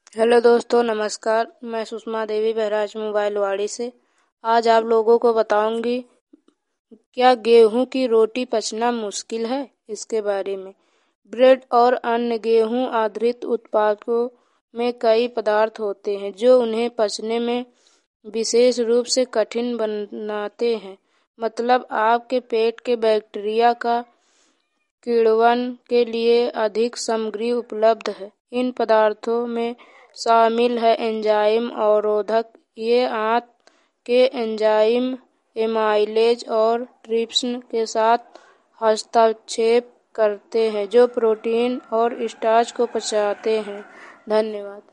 Hello दोस्तों, नमस्कार। मैं सुषमा देवी बहराइच मोबाइल वाड़ी से। आज आप लोगों को बताऊंगी क्या गेहूं की रोटी पचना मुश्किल है, इसके बारे में। ब्रेड और अन्य गेहूं आधारित उत्पादों में कई पदार्थ होते हैं जो उन्हें पचने में विशेष रूप से कठिन बनाते हैं। मतलब आपके पेट के बैक्टीरिया का किण्वन के लिए अधिक सामग्री उपलब्ध है। इन पदार्थों में शामिल है एंजाइम अवरोधक। ये आंत के एंजाइम एमाइलेज और ट्रिप्सिन के साथ हस्तक्षेप करते हैं जो प्रोटीन और स्टार्च को पचाते हैं। धन्यवाद।